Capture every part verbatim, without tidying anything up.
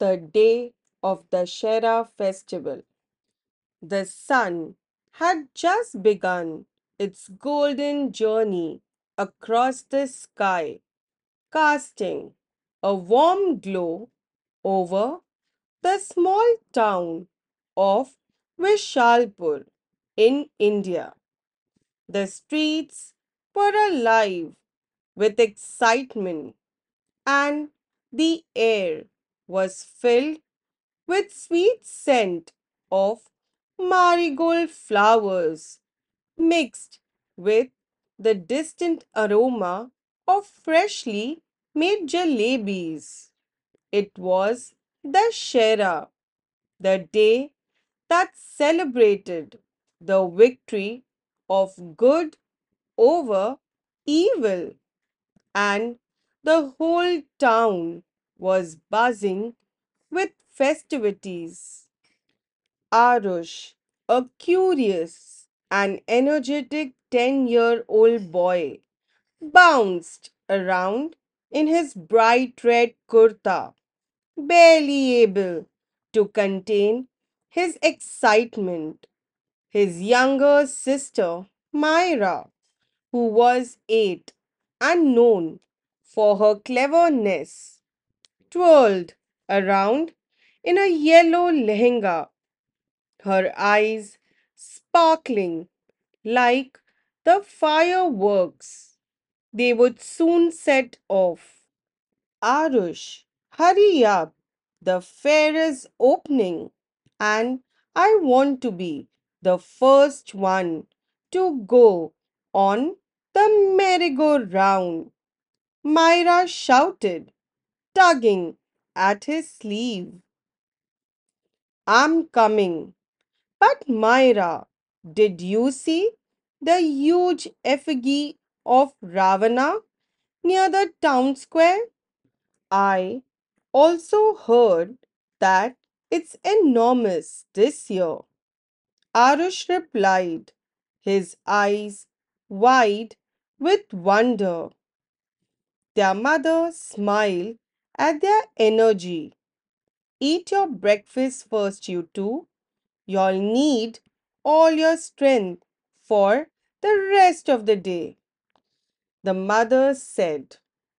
the day of the Shera festival. The sun had just begun its golden journey across the sky, casting a warm glow over the small town of Vishalpur in India. The streets were alive with excitement, and the air was filled with sweet scent of marigold flowers mixed with the distant aroma of freshly made jalebis. It was the Shera, the day that celebrated the victory of good over evil, and the whole town was buzzing with festivities. Arush, a curious and energetic ten year old boy, bounced around in his bright red kurta, barely able to contain his excitement. His younger sister, Myra, who was eight and known for her cleverness, twirled around in a yellow lehenga, her eyes sparkling like the fireworks they would soon set off. Arush, hurry up! The fair is opening, and I want to be the first one to go on the merry-go-round. Myra shouted, tugging at his sleeve. I'm coming. But Myra, did you see the huge effigy of Ravana near the town square? I also heard that it's enormous this year. Arush replied, his eyes wide with wonder. Their mother smiled at their energy. Eat your breakfast first, you two. You'll need all your strength for the rest of the day. The mother said.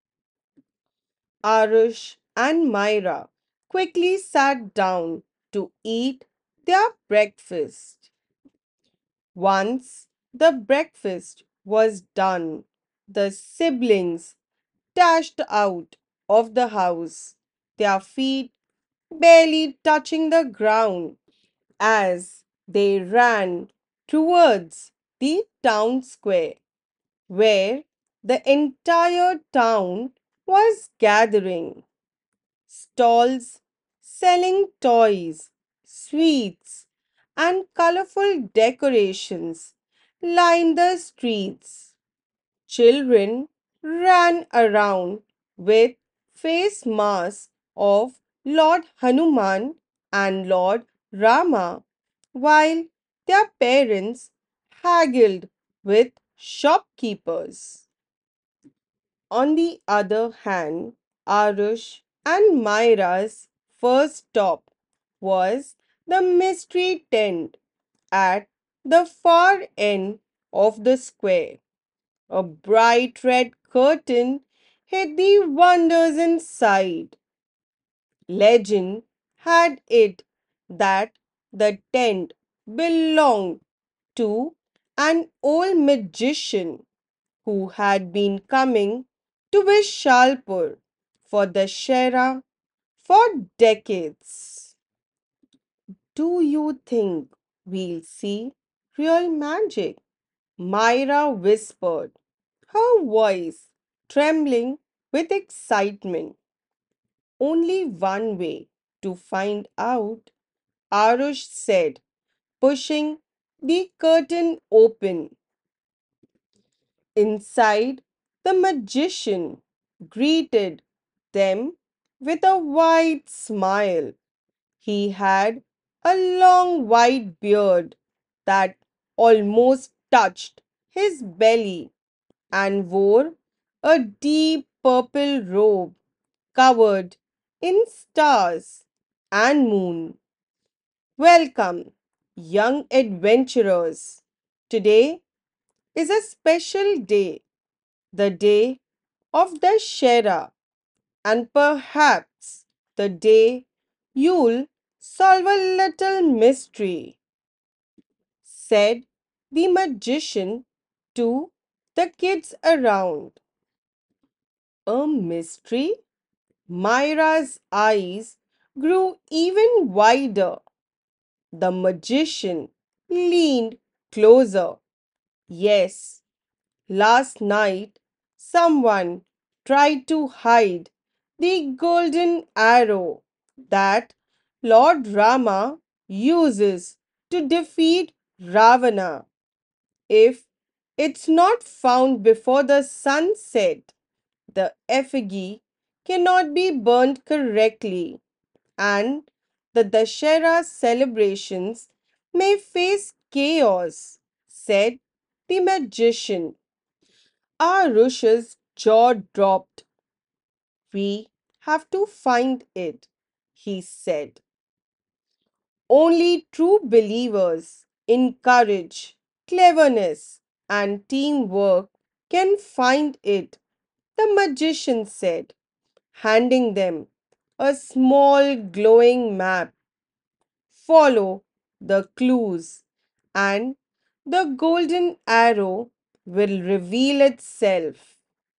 Arush and Myra quickly sat down to eat their breakfast. Once the breakfast was done, the siblings dashed out of the house, their feet barely touching the ground as they ran towards the town square, where the entire town was gathering. Stalls selling toys, sweets, and colorful decorations lined the streets. Children ran around with face masks of Lord Hanuman and Lord Rama, while their parents haggled with shopkeepers. On the other hand, Arush and Myra's first stop was the mystery tent at the far end of the square. A bright red curtain hid the wonders inside. Legend had it that the tent belonged to an old magician who had been coming to Vishalpur for the Shera for decades. Do you think we'll see real magic? Myra whispered, her voice trembling with excitement. Only one way to find out, Arush said, pushing the curtain open. Inside, the magician greeted them with a wide smile. He had a long white beard that almost touched his belly and wore a deep purple robe covered in stars. and moon. Welcome, young adventurers. Today is a special day, the day of the Shera, and perhaps the day you'll solve a little mystery, said the magician to the kids around. A mystery? Myra's eyes grew even wider. The magician leaned closer. Yes, last night someone tried to hide the golden arrow that Lord Rama uses to defeat Ravana. If it's not found before the sun set, the effigy cannot be burnt correctly, and the Dashera celebrations may face chaos, said the magician. Arusha's jaw dropped. We have to find it, he said. Only true believers in courage, cleverness, and teamwork can find it, the magician said, handing them a small glowing map. Follow the clues, and the golden arrow will reveal itself.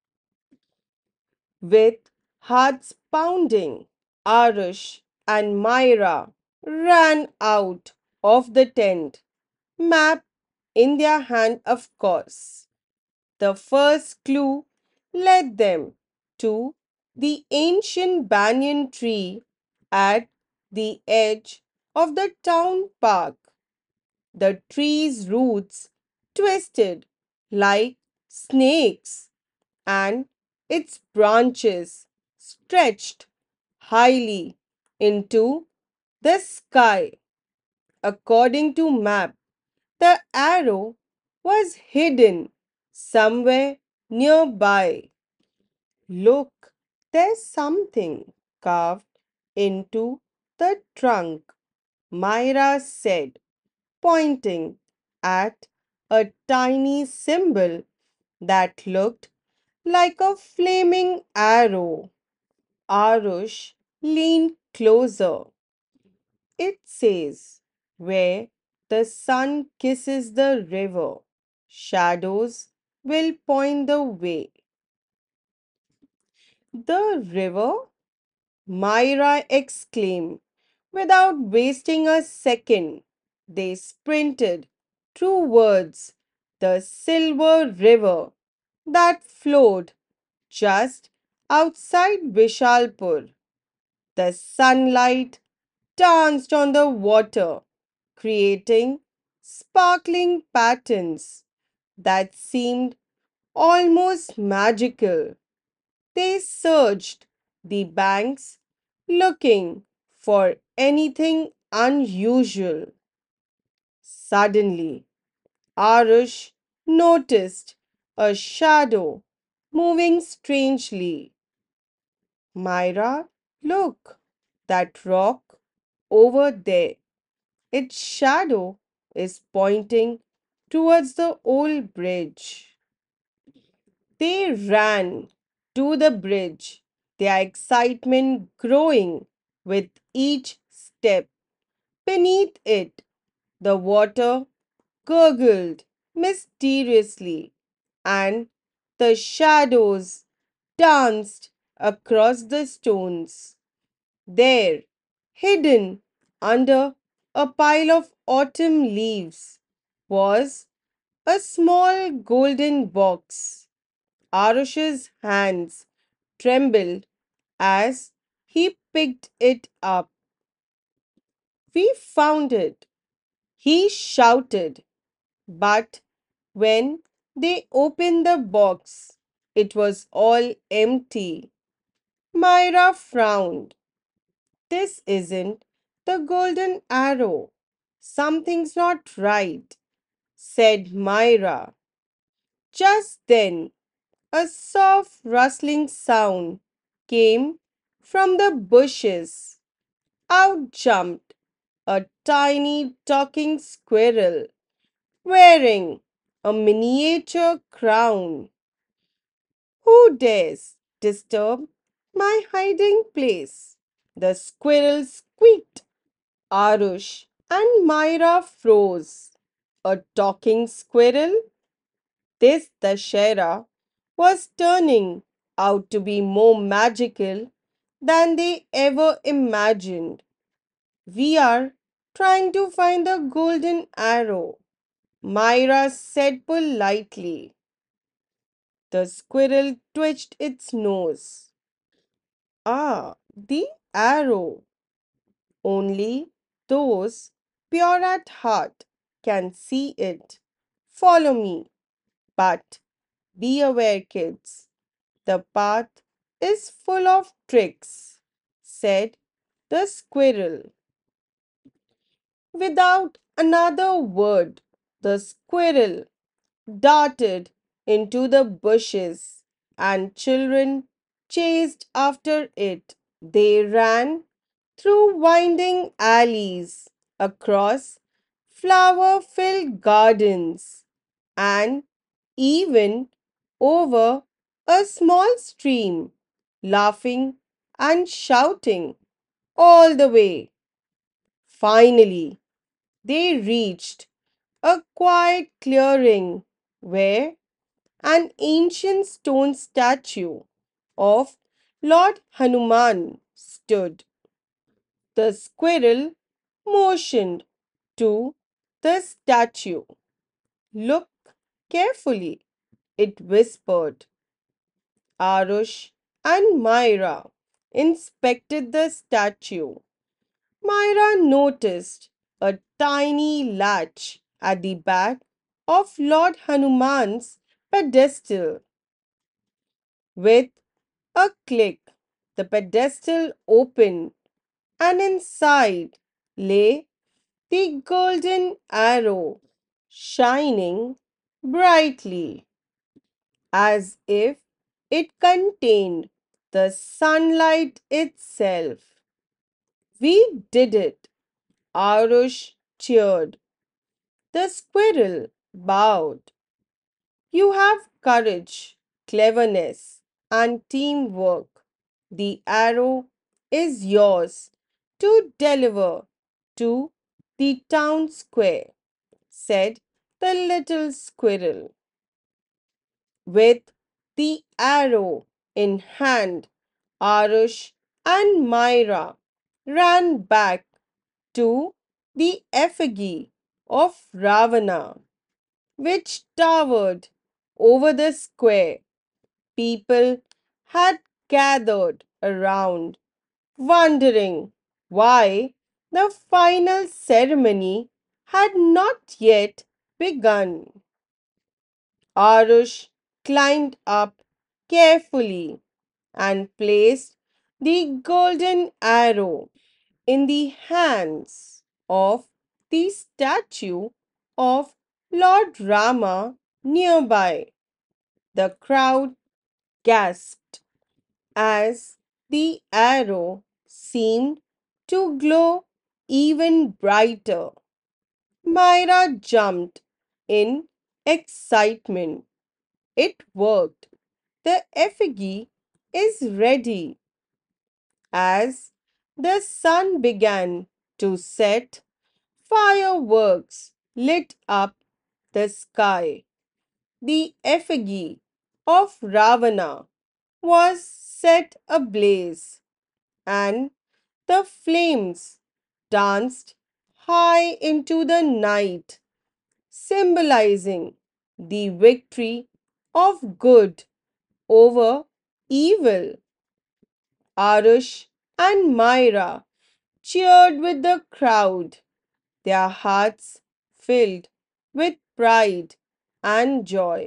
With hearts pounding, Arush and Myra ran out of the tent, map in their hand, of course. The first clue led them to the ancient banyan tree at the edge of the town park. The tree's roots twisted like snakes, and its branches stretched highly into the sky. According to map, the arrow was hidden somewhere nearby. Look, there's something carved into the trunk, Myra said, pointing at a tiny symbol that looked like a flaming arrow. Arush leaned closer. It says, where the sun kisses the river, shadows will point the way. The river? Myra exclaimed. Without wasting a second, they sprinted towards the silver river that flowed just outside Vishalpur. The sunlight danced on the water, creating sparkling patterns that seemed almost magical. They searched the banks looking for anything unusual. Suddenly, Arush noticed a shadow moving strangely. Myra, look, that rock over there. Its shadow is pointing towards the old bridge. They ran to the bridge, their excitement growing with each step. Beneath it, the water gurgled mysteriously, and the shadows danced across the stones. There, hidden under a pile of autumn leaves, was a small golden box. Arush's hands trembled as he picked it up. We found it, he shouted. But when they opened the box, it was all empty. Myra frowned. This isn't the golden arrow. Something's not right, said Myra. Just then, a soft rustling sound came from the bushes. Out jumped a tiny talking squirrel wearing a miniature crown. Who dares disturb my hiding place? The squirrel squeaked. Arush and Myra froze. A talking squirrel? This Dashera was turning out to be more magical than they ever imagined. We are trying to find the golden arrow, Myra said politely. The squirrel twitched its nose. Ah, the arrow. Only those pure at heart can see it. Follow me. But be aware, kids. The path is full of tricks, said the squirrel. Without another word, the squirrel darted into the bushes, and children chased after it. They ran through winding alleys, across flower filled gardens, and even over a small stream, laughing and shouting all the way. Finally, they reached a quiet clearing where an ancient stone statue of Lord Hanuman stood. The squirrel motioned to the statue. Look carefully, it whispered. Arush and Myra inspected the statue. Myra noticed a tiny latch at the back of Lord Hanuman's pedestal. With a click, the pedestal opened, and inside lay the golden arrow, shining brightly as if it contained the sunlight itself. We did it! Arush cheered. The squirrel bowed. You have courage, cleverness, and teamwork. The arrow is yours to deliver to the town square, said the little squirrel. With the arrow in hand, Arush and Myra ran back to the effigy of Ravana, which towered over the square. People had gathered around, wondering why the final ceremony had not yet begun. Arush climbed up carefully and placed the golden arrow in the hands of the statue of Lord Rama nearby. The crowd gasped as the arrow seemed to glow even brighter. Myra jumped in excitement. It worked. The effigy is ready. As the sun began to set, fireworks lit up the sky. The effigy of Ravana was set ablaze, and the flames danced high into the night, symbolizing the victory of good over evil. Arush and Myra cheered with the crowd, their hearts filled with pride and joy.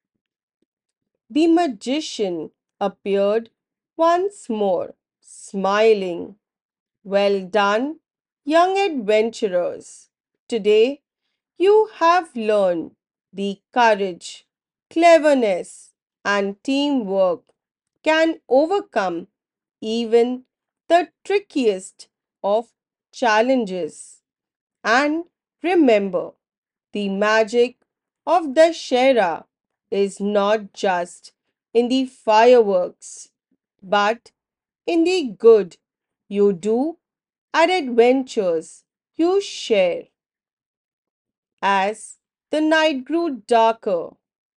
The magician appeared once more, smiling. Well done, young adventurers. Today you have learned the courage, cleverness, and teamwork can overcome even the trickiest of challenges. And remember, the magic of the Shera is not just in the fireworks, but in the good you do and adventures you share. As the night grew darker,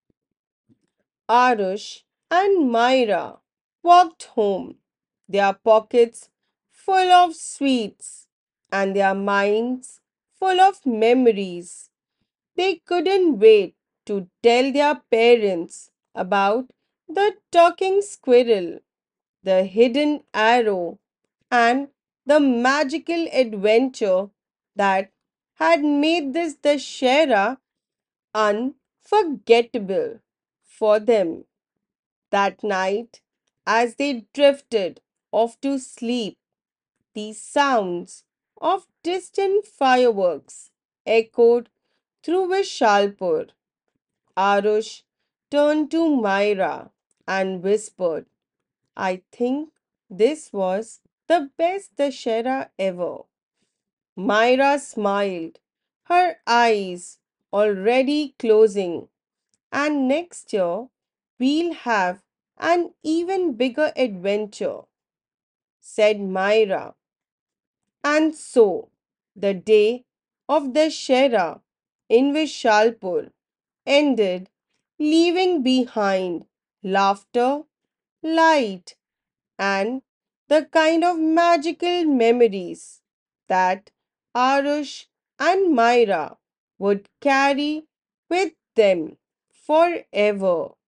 Arush and Myra walked home, their pockets full of sweets and their minds full of memories. They couldn't wait to tell their parents about the talking squirrel, the hidden arrow, and the magical adventure that had made this Dashera unforgettable for them. That night, as they drifted off to sleep, the sounds of distant fireworks echoed through Vishalpur. Arush turned to Myra and whispered, I think this was the best Dashera ever. Myra smiled, her eyes already closing, and next year we'll have an even bigger adventure, said Myra. And so the day of the Shera in Vishalpur ended, leaving behind laughter, light, and the kind of magical memories that Arush and Myra would carry with them forever.